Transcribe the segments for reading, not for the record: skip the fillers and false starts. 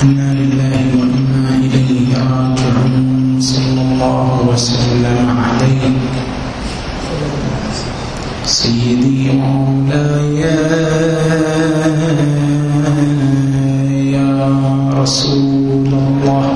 إنا لله وإنا إليه راجعون. صلى الله وسلم عليك سيدي مولاي يا رسول الله،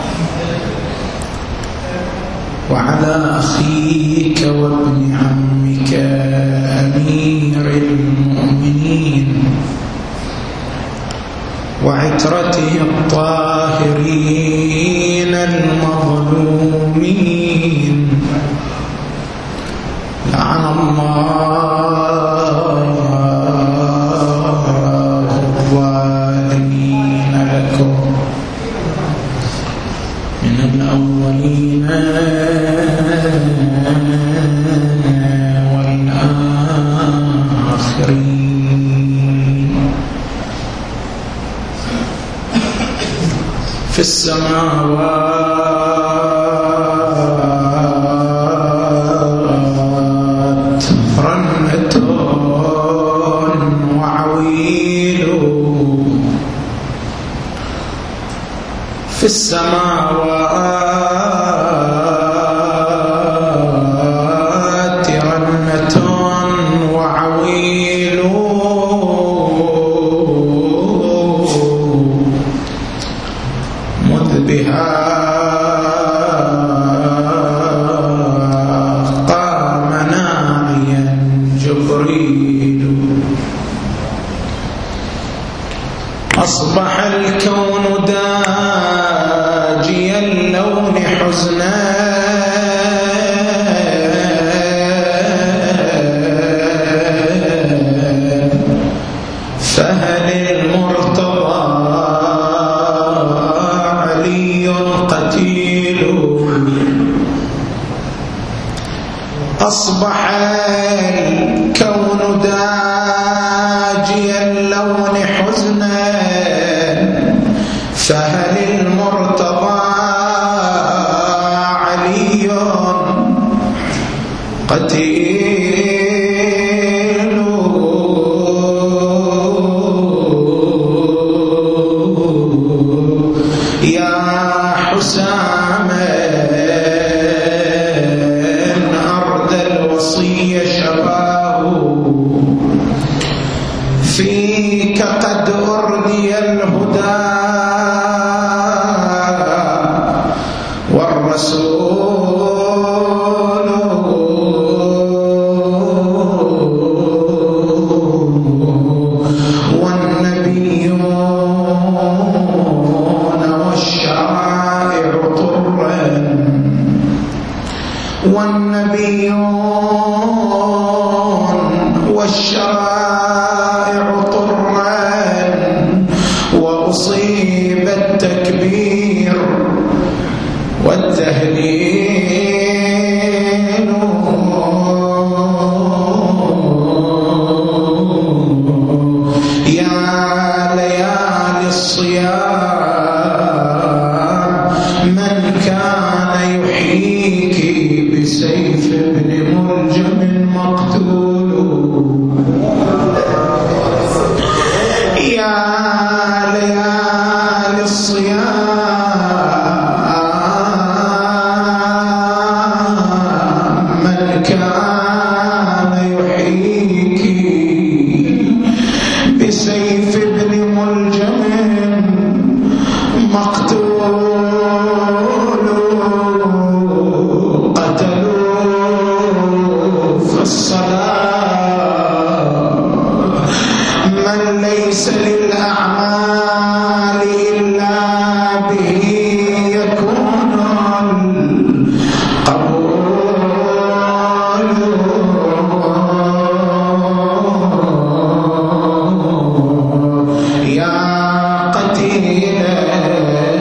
وعلى أخيك وابن عمك أمير المؤمنين وعترته الطاهرين المظلومين. لعن الله الظالمين لكم من الأولين والآخرين. في السماوات رنة وعويل، في السماوات رنة وعويل، مذ بها قام ناعيا جبريل. أصبح الكون داجي اللون حزنا، فهل المرتضى علي قتيل. أصبح الكون داجي اللون حزنا، فهل المرتضى علي قتيل. يا حساما أرض الوصي شباه، فيك قد أردي الهدى والرسول، والنبيون والشرائع طرا، والنبيون والشرائع طرا، وأصيب التكبير والتهليل. يا ليالي الصيام من كان يحييك بسيف ابن ملجم مقتول. يا ليالي الصيام من كان يحييك بسيف ابن ملجم مقتول. قتلوا في الصلاة من ليس للأعمال إلا به يكون القبول. يا قتيلا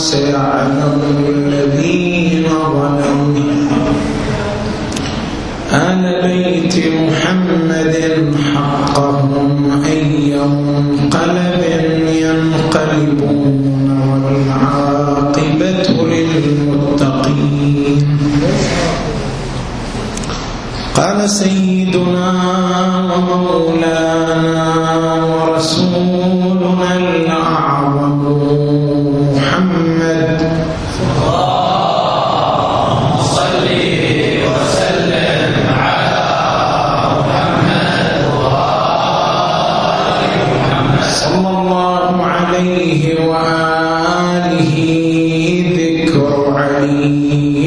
سيعلم الذين ظلموا آل بيت محمد حقهم أي منقلب ينقلبون والعاقبة للمتقين. قال سيدنا ومولانا ورسولنا الأعظم محمد صل وسلم على محمد وآل محمد صلى الله عليه وآله. ذكر علي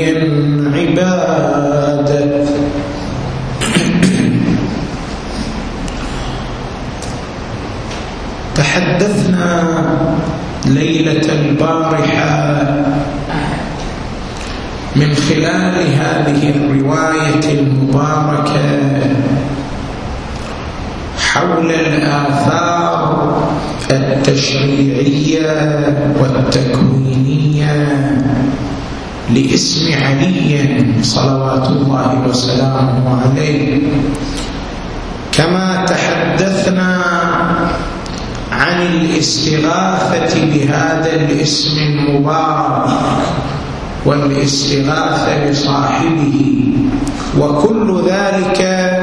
عبادة. تحدثنا ليلة البارحة من خلال هذه الرواية المباركة حول الآثار التشريعية والتكوينية لاسم علي صلوات الله وسلامه عليه، كما تحدثنا عن الاستغاثة بهذا الاسم المبارك والاستغاثة بصاحبه، وكل ذلك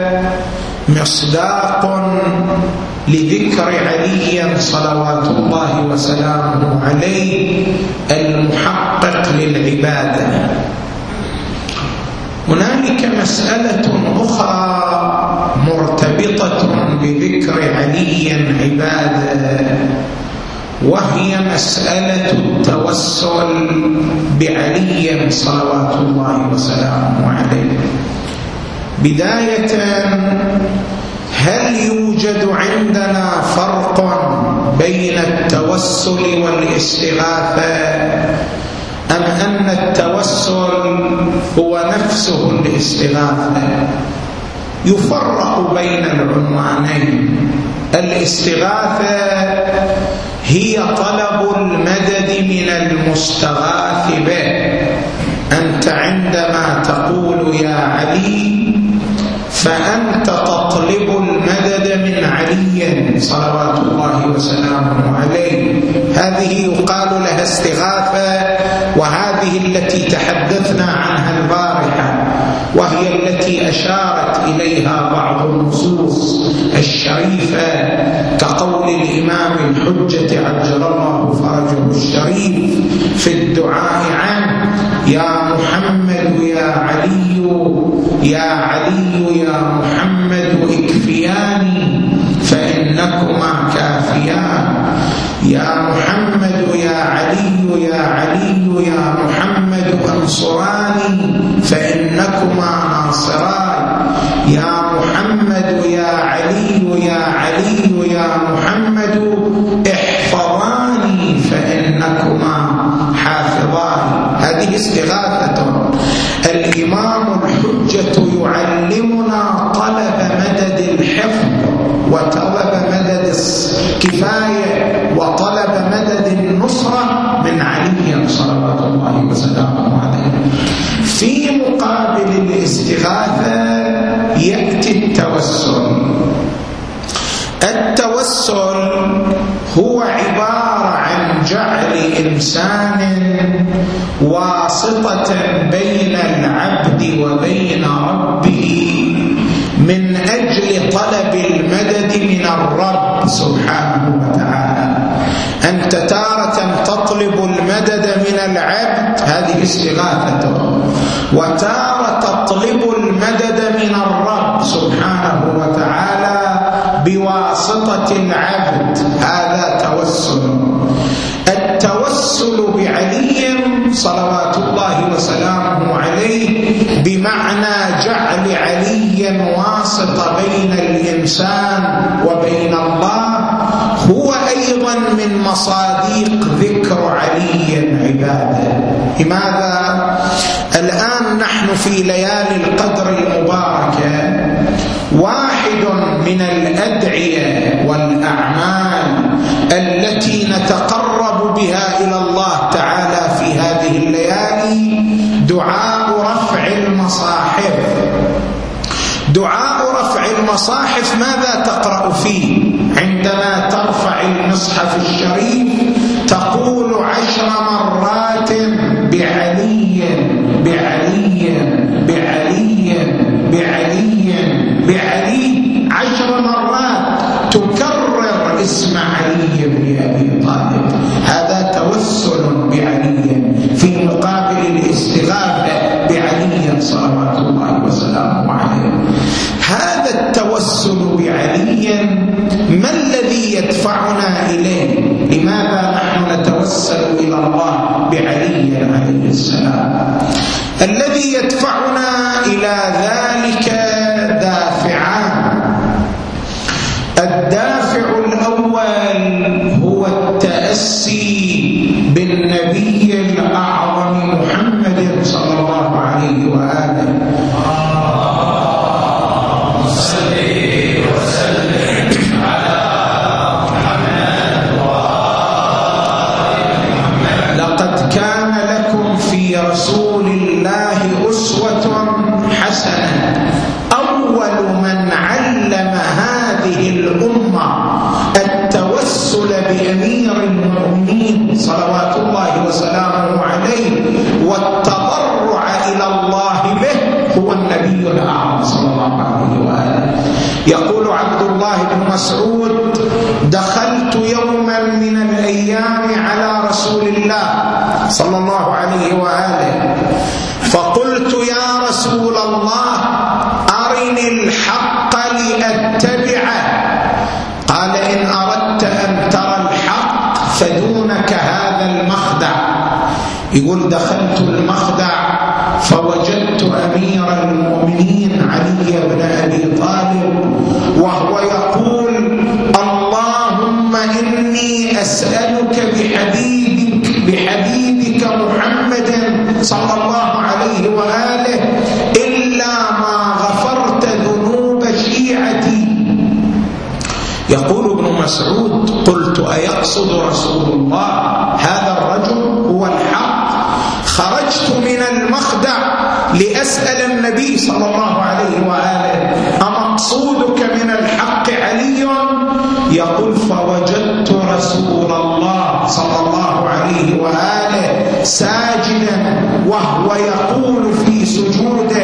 مصداق لذكر علي صلوات الله وسلامه عليه المحقق للعبادة. هنالك مسألة أخرى مرتبطة بذكر علي عبادة، وهي مسألة التوسل بعلي صلوات الله وسلامه عليه. بداية، هل يوجد عندنا فرق بين التوسل والاستغاثة، أم أن التوسل هو نفسه الاستغاثة؟ يفرق بين العنوانين. الاستغاثة هي طلب المدد من المستغاث به. أنت عندما تقول يا علي فأنت تطلب المدد من علي صلوات الله وسلامه عليه. هذه يقال لها استغاثة، وهذه التي تحدثنا عنها البارحة، وهي التي أشارت إليها بعض النصوص الشريفة، كقول الإمام الحجة عجل الله فرجه الشريف في الدعاء عنه: يا محمد يا علي يا علي يا محمد اكفياني فإنكما كافيان. يا محمد يا علي يا علي يا محمد انصراني فإنكما ناصران. يا محمد يا علي يا علي يا محمد احفظاني فإنكما حافظان. هذه استغاثة. الإمام الحجة يعلمنا طلب مدد الحفظ، وطلب مدد الكفاية، وطلب مدد النصرة من علي صلوات الله وسلامه عليه. في مقابل الاستغاثة يأتي التوسل. التوسل هو عبارة عن جعل إنسان واسطة بين العبد وبين ربه من أجل طلب المدد من الرب سبحانه وتعالى. أنت تارة تطلب المدد من العبد، هذه استغاثته، وتارة تطلب المدد من الرب سبحانه وتعالى بواسطة العبد، هذا توسل. التوسل بعلي صلوات الله وسلامه عليه بمعنى جعل عليا واسطة بين الإنسان وبين الله هو أيضا من مصادق ذكر علي عبادة. لماذا؟ الآن نحن في ليالي القدر المباركة، واحد من الأدعية والأعمال التي نتقرب بها إلى الله تعالى المصاحف ماذا تقرأ فيه؟ عندما ترفع المصحف الشريف تقول 10 مرات بعلي بعلي بعلي بعلي بعلي، 10 مرات تكرر اسم علي بن أبي طالب. هذا توسل بعلي في مقابل الاستغاثة بعلي صلوات الله وسلامه عليه. هذا التوسل بعلي ما الذي يدفعنا إليه؟ لماذا نحن نتوسل إلى الله بعلي عليه السلام؟ الذي يدفعنا إلى ذلك دافعان. الدافع الأول هو التأسي بالنبي الأعظم محمد صلى الله عليه وآله. لقد كان لكم في رسول الله أسوة حسنة. أول من علم هذه الأمة التوسل بأمير المؤمنين صلوات الله وسلامه عليه والتضرع إلى الله به هو النبي الأعظم صلى الله عليه وآله. يقول عبد الله بن مسعود: دخلت يوما من الأيام على رسول الله صلى الله عليه وآله فقلت: يا رسول الله أرني الحق لأتبعه. قال: إن أردت أن ترى الحق فدونك هذا المخدع. يقول: دخلت المخدع فوجدت أمير المؤمنين علي بن أبي طالب وهو يقول: اللهم إني أسألك بحبيبك محمد صلى الله عليه وآله إلا ما غفرت ذنوب شيعتي. يقول ابن مسعود: قلت: أيقصد رسول الله هذا الرجل هو الحق؟ خرجت من المخدع لأسأل النبي صلى الله عليه وآله: أمقصودك من الحق علي؟ يقول: فوجدت رسول الله صلى الله عليه وآله ساجدا وهو يقول في سجوده: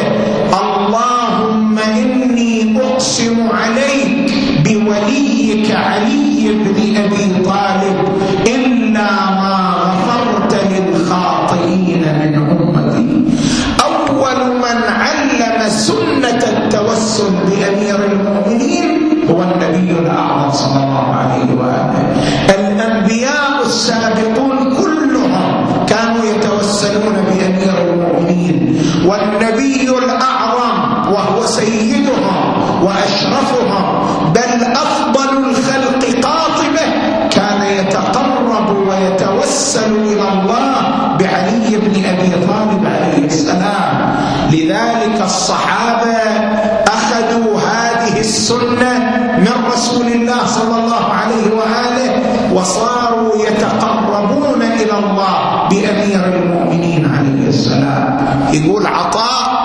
اللهم إني أقسم عليك بوليك علي بن أبي طالب إلا ما غفرت للخاطئين من أمتي. أول من علم سنة التوسل بأمير المؤمنين هو النبي الأعظم صلى الله عليه وآله. الأنبياء السابقون كلهم كانوا يتوسلون بأمير المؤمنين، والنبي الأعظم وهو سيدهم وأشرفهم بل أفضل الخلق قاطبة كان يتقرب ويتوسل إلى الله بعلي بن أبي طالب عليه السلام. لذلك الصحابة أخذوا هذه السنة من رسول الله صلى الله عليه وآله وصاروا يتقربون إلى الله بأمير المؤمنين عليه السلام. يقول عطاء: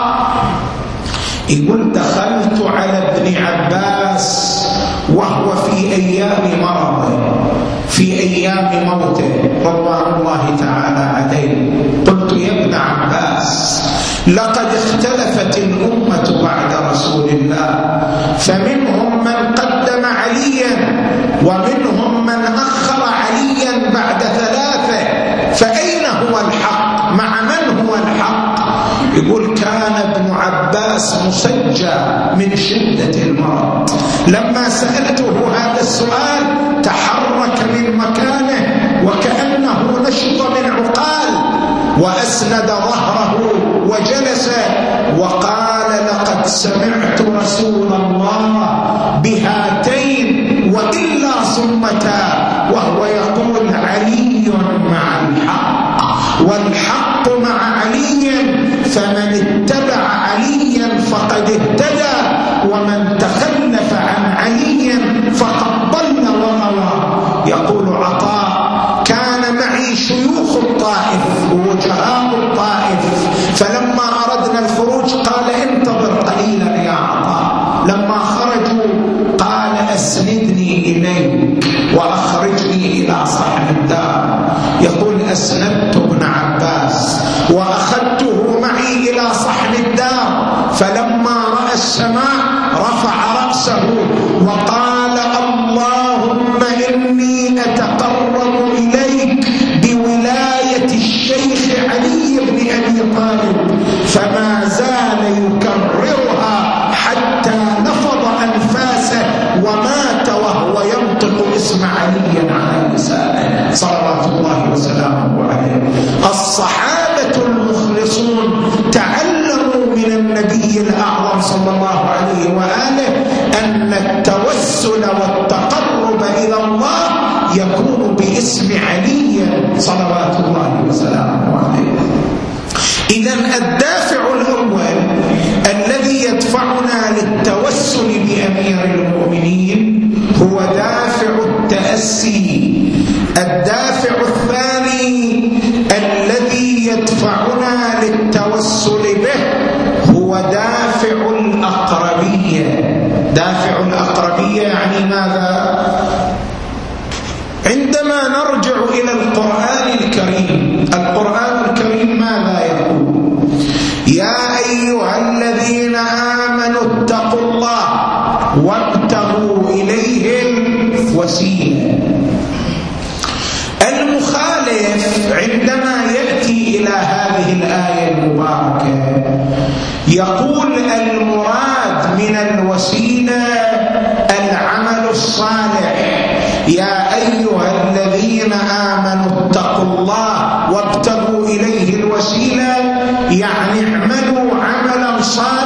يقول: دخلت على ابن عباس وهو في أيام مرضه، في أيام موته رضوان الله تعالى عليه. قلت: يا ابن عباس، لقد اختلفت الأمة بعد رسول الله، فمنهم من قدم عليا ومنهم من أخر عليا بعد 3، فأين هو الحق؟ مع من هو الحق؟ يقول: كان ابن عباس مسجى من شدة المرض، لما سألته هذا السؤال تحرك من مكانه وكأنه نشط من عقال وأسند ظهره وجلس وقال: لقد سمعت رسول الله بهاتين وإلا صمتا، وهو يقول: علي مع الحق والحق مع علي، فمن اتبع عليا فقد اهتدى ومن تخلف عن علي فقد ضل وغوى. يقول عطاء: كان معي شيوخ الطائف ووجهاء الطائف، فلما أردنا الخروج قال: انتظر قليلا يا عطاء. لما خرجوا وأخرجني إلى صحن الدار. يقول أسندت ابن عباس وأخذته معي إلى صحن الدار، فلما رأى السماء رفع رأسه وقال اللهم إني أتقرب إليك بولاية الشيخ علي بن أبي طالب، فما زال يكررها حتى نفض أنفاسه ومات وهو ينطق اسم علي على لسانه صلوات الله وسلامه عليه. الصحابة المخلصون تعلموا من النبي الأعظم صلى الله عليه وآله أن التوسل والتقرب إلى الله يكون باسم علي صلوات الله وسلامه عليه. إذن الدافع الأول الذي يدفعنا للتوسل بأمير المؤمنين هو دافع التأسي. الدافع الثاني الذي يدفعنا للتوسل به هو دافع الأقربية. دافع الأقربية يعني ماذا؟ عندما نرجع إلى القرآن الكريم، القرآن الكريم ماذا يقول؟ يا أيها الذين آمنوا اتقوا الله وابتغوا إليه الوسيلة. المخالف عندما يأتي إلى هذه الآية المباركة يقول المراد من الوسيلة العمل الصالح. يا أيها الذين آمنوا اتقوا الله وابتغوا إليه الوسيلة، يعني اعملوا عملا صالحا